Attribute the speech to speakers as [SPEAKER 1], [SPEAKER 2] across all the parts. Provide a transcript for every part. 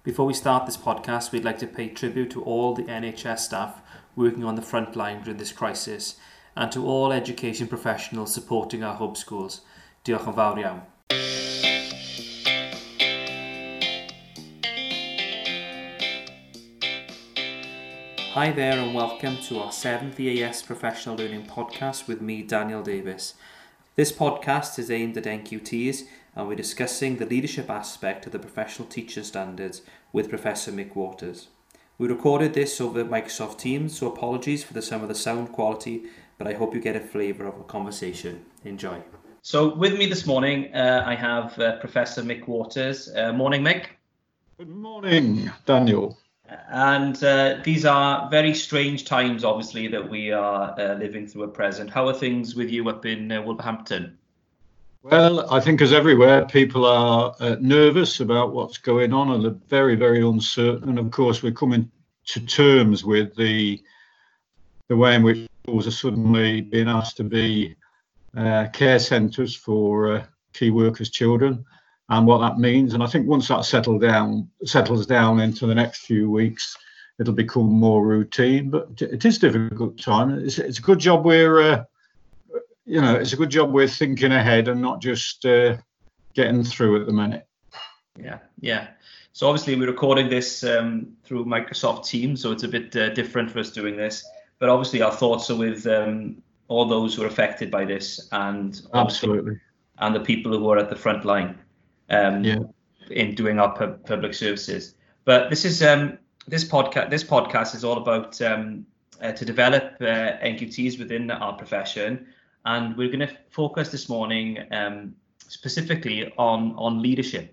[SPEAKER 1] Before we start this podcast, we'd like to pay tribute to all the NHS staff working on the front line during this crisis and to all education professionals supporting our hub schools. Diolch yn fawr iawn. Hi there and welcome to our 7th EAS Professional Learning Podcast with me, Daniel Davis. This podcast is aimed at NQTs and we're discussing the leadership aspect of the professional teacher standards with Professor Mick Waters. We recorded this over Microsoft Teams, so apologies for some of the sound quality, but I hope you get a flavour of the conversation. Enjoy. So with me this morning, I have Professor Mick Waters. Morning, Mick.
[SPEAKER 2] Good morning, Daniel.
[SPEAKER 1] And these are very strange times, obviously, that we are living through at present. How are things with you up in Wolverhampton?
[SPEAKER 2] Well, I think as everywhere, people are nervous about what's going on and they're very, very uncertain. And of course, we're coming to terms with the way in which schools are suddenly being asked to be care centres for key workers' children and what that means. And I think once that settles down into the next few weeks, it'll become more routine. But it is a difficult time. It's a good job it's a good job we're thinking ahead and not just getting through at the minute.
[SPEAKER 1] Yeah. So obviously we're recording this through Microsoft Teams, so it's a bit different for us doing this. But obviously our thoughts are with all those who are affected by this and
[SPEAKER 2] absolutely,
[SPEAKER 1] and the people who are at the front line in doing our public services. But this is this podcast is all about to develop NQTs within our profession. And we're going to focus this morning specifically on leadership.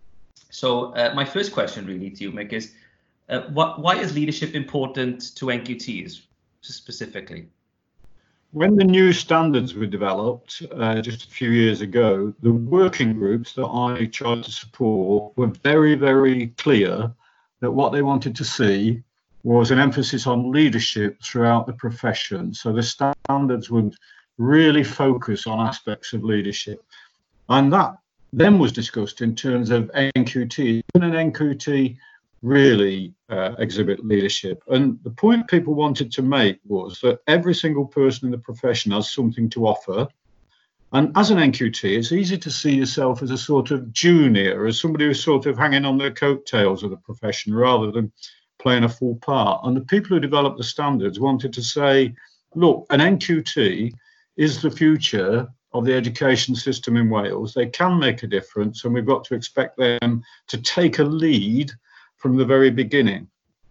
[SPEAKER 1] So my first question really to you, Mick, is why is leadership important to NQTs specifically?
[SPEAKER 2] When the new standards were developed just a few years ago, the working groups that I tried to support were very, very clear that what they wanted to see was an emphasis on leadership throughout the profession. So the standards would really focus on aspects of leadership. And that then was discussed in terms of NQT. Can an NQT really exhibit leadership? And the point people wanted to make was that every single person in the profession has something to offer. And as an NQT, it's easy to see yourself as a sort of junior, as somebody who's sort of hanging on the coattails of the profession rather than playing a full part. And the people who developed the standards wanted to say, look, an NQT is the future of the education system in Wales. They can make a difference, and we've got to expect them to take a lead from the very beginning.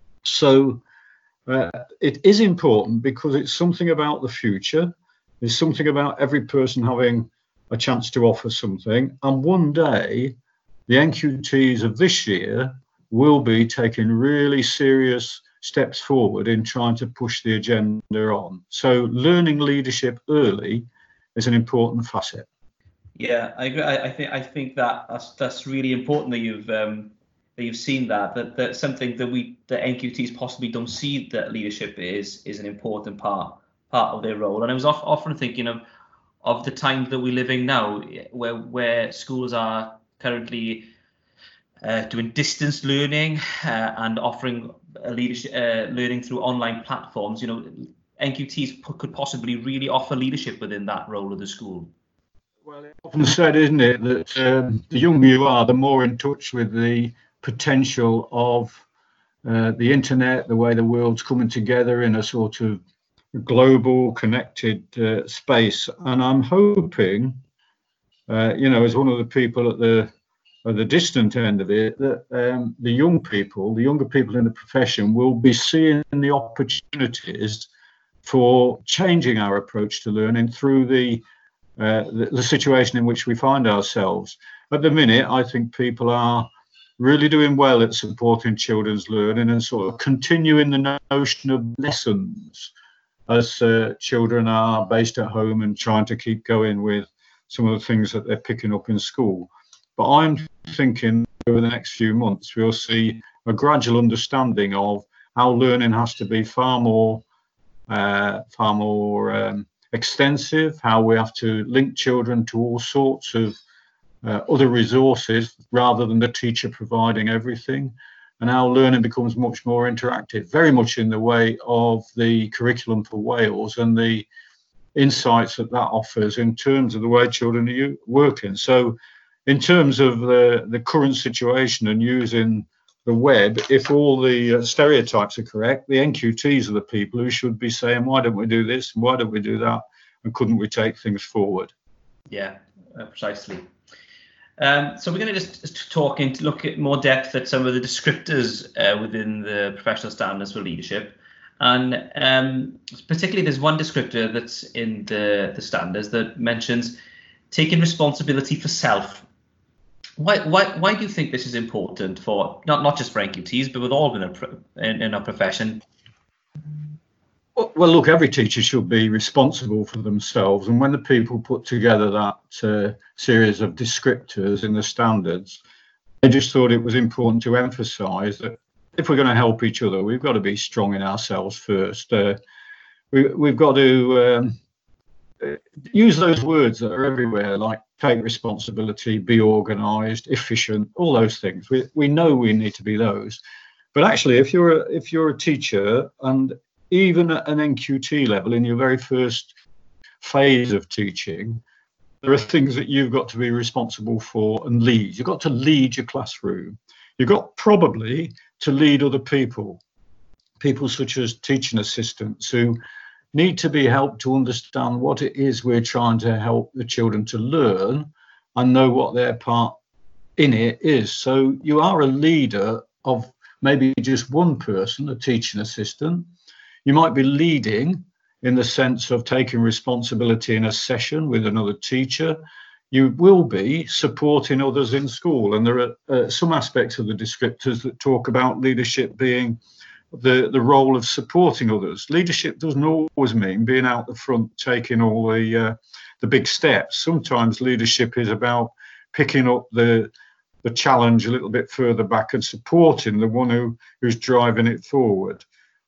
[SPEAKER 2] So it is important because it's something about the future. It's something about every person having a chance to offer something. And one day, the NQTs of this year will be taking really serious steps forward in trying to push the agenda on. So learning leadership early is an important facet.
[SPEAKER 1] Yeah, I agree. I think that's really important that you've seen that's something that the NQTs possibly don't see, that leadership is an important part of their role. And I was often thinking of the time that we're living now, where schools are currently doing distance learning and offering leadership learning through online platforms. You know, NQTs could possibly really offer leadership within that role of the school.
[SPEAKER 2] Well, it's often said, isn't it, that the younger you are, the more in touch with the potential of the internet, the way the world's coming together in a sort of global connected space. And I'm hoping, as one of the people at the distant end of it, that the younger people in the profession will be seeing the opportunities for changing our approach to learning through the situation in which we find ourselves. At the minute, I think people are really doing well at supporting children's learning and sort of continuing the notion of lessons as children are based at home and trying to keep going with some of the things that they're picking up in school. But I'm thinking over the next few months, we'll see a gradual understanding of how learning has to be far more extensive, how we have to link children to all sorts of other resources rather than the teacher providing everything. and our learning becomes much more interactive, very much in the way of the curriculum for Wales and the insights that offers in terms of the way children are working. So in terms of the current situation and using the web, if all the stereotypes are correct, the NQTs are the people who should be saying, why don't we do this and why don't we do that, and couldn't we take things forward?
[SPEAKER 1] Yeah, precisely. So we're going to just look at more depth at some of the descriptors within the professional standards for leadership. And particularly there's one descriptor that's in the standards that mentions taking responsibility for self. Why do you think this is important for not just for NQTs, but with all in our profession?
[SPEAKER 2] Well, look, every teacher should be responsible for themselves. And when the people put together that series of descriptors in the standards, I just thought it was important to emphasise that if we're going to help each other, we've got to be strong in ourselves first. We've got to use those words that are everywhere, like take responsibility, be organised, efficient, all those things. We know we need to be those. But actually, if you're a teacher, and even at an NQT level, in your very first phase of teaching, there are things that you've got to be responsible for and lead. You've got to lead your classroom. You've got probably to lead other people such as teaching assistants who need to be helped to understand what it is we're trying to help the children to learn and know what their part in it is. So you are a leader of maybe just one person, a teaching assistant. You might be leading in the sense of taking responsibility in a session with another teacher. You will be supporting others in school. And there are some aspects of the descriptors that talk about leadership being the role of supporting others. Leadership doesn't always mean being out the front, taking all the big steps. Sometimes leadership is about picking up the challenge a little bit further back and supporting the one who's driving it forward.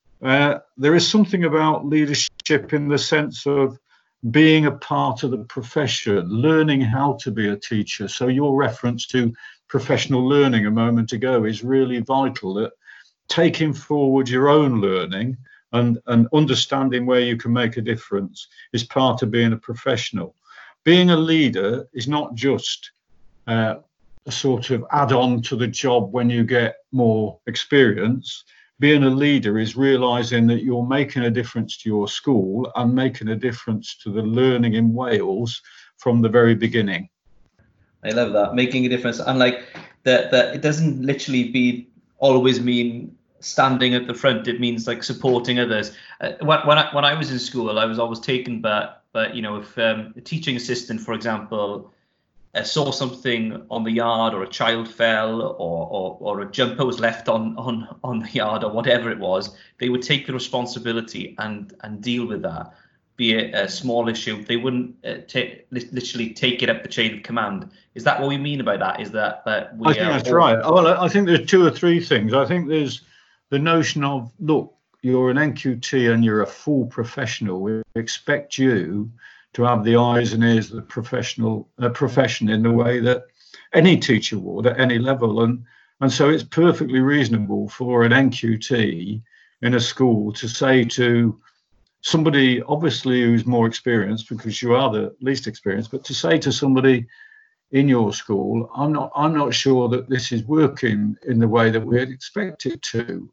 [SPEAKER 2] There is something about leadership in the sense of being a part of the profession, learning how to be a teacher. So your reference to professional learning a moment ago is really vital, that taking forward your own learning and understanding where you can make a difference is part of being a professional. Being a leader is not just a sort of add-on to the job when you get more experience. Being a leader is realising that you're making a difference to your school and making a difference to the learning in Wales from the very beginning.
[SPEAKER 1] I love that, making a difference. And like that it doesn't literally always mean standing at the front. It means like supporting others. When I was in school, I was always taken by if a teaching assistant, for example, saw something on the yard, or a child fell, or a jumper was left on the yard, or whatever it was, they would take the responsibility and deal with that, be it a small issue. They wouldn't literally take it up the chain of command. Is that what we mean by that? Is that we? I
[SPEAKER 2] think that's right. Well, I think there's two or three things. I think there's the notion of, look, you're an NQT and you're a full professional. We expect you to have the eyes and ears of the profession in the way that any teacher would at any level. And so it's perfectly reasonable for an NQT in a school to say to somebody, obviously who's more experienced, because you are the least experienced, but to say to somebody in your school, I'm not sure that this is working in the way that we'd expect it to.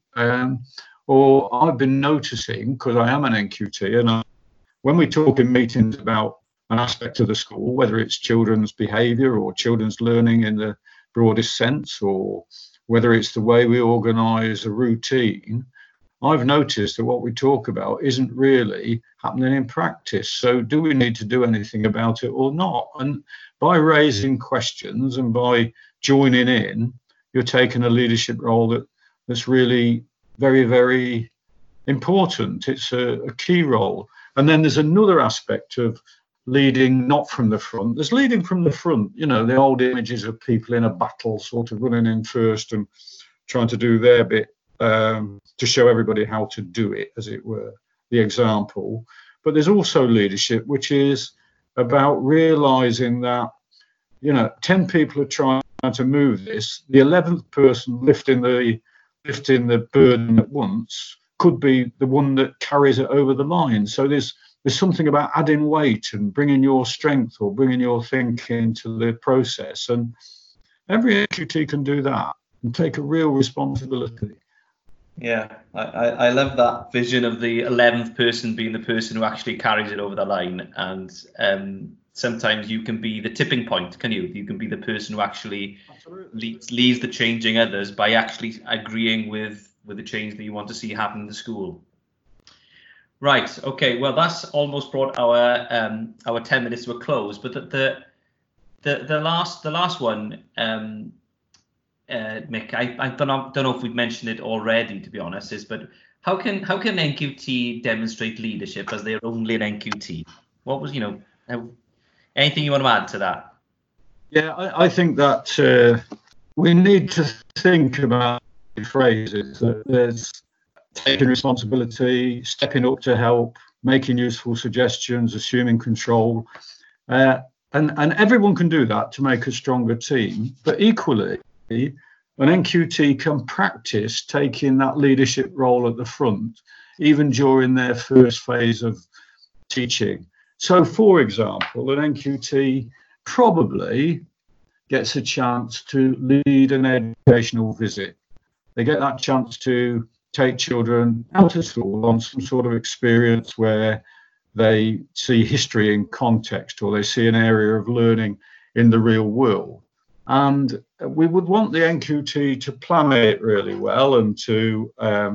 [SPEAKER 2] Or I've been noticing, because I am an NQT, and when we talk in meetings about an aspect of the school, whether it's children's behaviour or children's learning in the broadest sense, or whether it's the way we organise a routine, I've noticed that what we talk about isn't really happening in practice. So do we need to do anything about it or not? And by raising questions and by joining in, you're taking a leadership role that's really very, very important. It's a key role. And then there's another aspect of leading not from the front. There's leading from the front, the old images of people in a battle sort of running in first and trying to do their bit to show everybody how to do it, as it were, the example. But there's also leadership, which is about realizing that, 10 people are trying to move this. The 11th person lifting the lifting the burden at once could be the one that carries it over the line. So there's something about adding weight and bringing your strength or bringing your thinking to the process. And every NQT can do that and take a real responsibility.
[SPEAKER 1] Yeah, I love that vision of the 11th person being the person who actually carries it over the line. And sometimes you can be the tipping point, can you? You can be the person who actually leads the changing others by actually agreeing with the change that you want to see happen in the school. Right. Okay. Well, that's almost brought our 10 minutes to a close. But the last one. Mick, I don't know if we've mentioned it already, to be honest, but how can NQT demonstrate leadership as they're only an NQT? What was, anything you want to add to that?
[SPEAKER 2] Yeah, I think that we need to think about phrases that there's taking responsibility, stepping up to help, making useful suggestions, assuming control, and everyone can do that to make a stronger team. But equally, an NQT can practice taking that leadership role at the front, even during their first phase of teaching. So, for example, an NQT probably gets a chance to lead an educational visit. They get that chance to take children out of school on some sort of experience where they see history in context or they see an area of learning in the real world. And we would want the NQT to plan it really well and to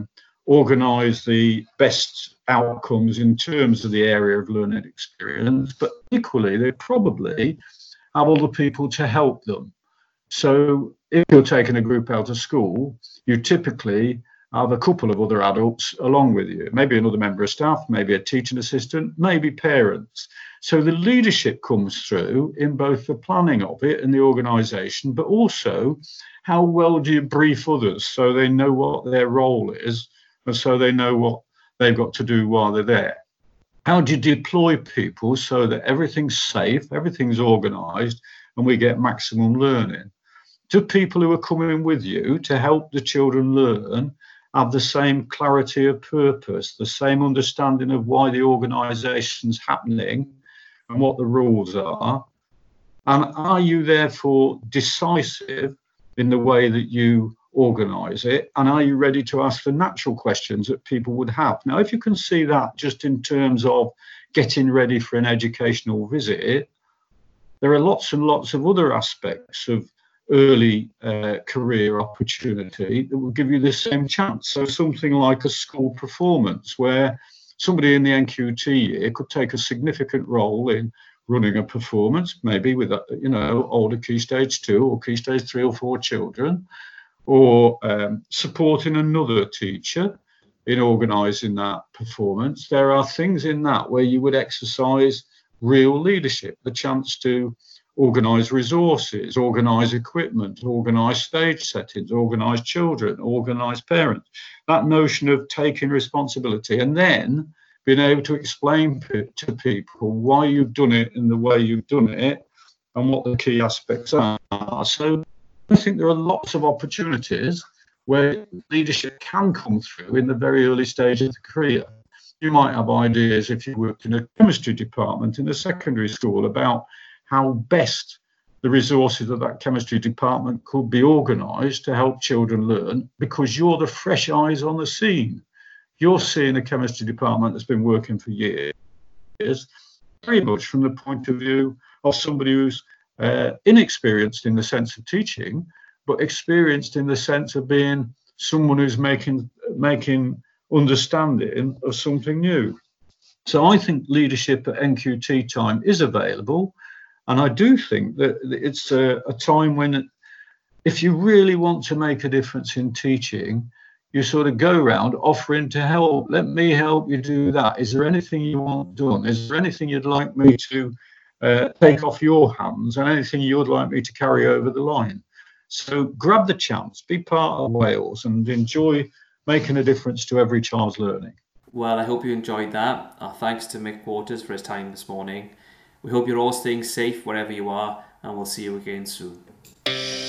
[SPEAKER 2] organise the best outcomes in terms of the area of learning experience, but equally they probably have other people to help them. So if you're taking a group out of school, you typically have a couple of other adults along with you, maybe another member of staff, maybe a teaching assistant, maybe parents. So the leadership comes through in both the planning of it and the organisation, but also how well do you brief others so they know what their role is and so they know what they've got to do while they're there. How do you deploy people so that everything's safe, everything's organised, and we get maximum learning? Do people who are coming with you to help the children learn have the same clarity of purpose, the same understanding of why the organisation's happening and what the rules are? And are you therefore decisive in the way that you organise it? And are you ready to ask the natural questions that people would have? Now, if you can see that just in terms of getting ready for an educational visit, there are lots and lots of other aspects of early career opportunity that will give you the same chance. So something like a school performance where somebody in the NQT year could take a significant role in running a performance, maybe with older Key Stage 2 or Key Stage 3 or 4 children, or supporting another teacher in organising that performance. There are things in that where you would exercise real leadership, the chance to organise resources, organise equipment, organise stage settings, organise children, organise parents. That notion of taking responsibility and then being able to explain to people why you've done it in the way you've done it and what the key aspects are. So I think there are lots of opportunities where leadership can come through in the very early stage of the career. You might have ideas if you worked in a chemistry department in a secondary school about how best the resources of that chemistry department could be organised to help children learn, because you're the fresh eyes on the scene. You're seeing a chemistry department that's been working for years, very much from the point of view of somebody who's inexperienced in the sense of teaching, but experienced in the sense of being someone who's making understanding of something new. So I think leadership at NQT time is available. And I do think that it's a time when, if you really want to make a difference in teaching, you sort of go around offering to help. Let me help you do that. Is there anything you want done? Is there anything you'd like me to take off your hands, and anything you'd like me to carry over the line? So grab the chance, be part of Wales and enjoy making a difference to every child's learning.
[SPEAKER 3] Well, I hope you enjoyed that. Our thanks to Mick Waters for his time this morning. We hope you're all staying safe wherever you are, and we'll see you again soon.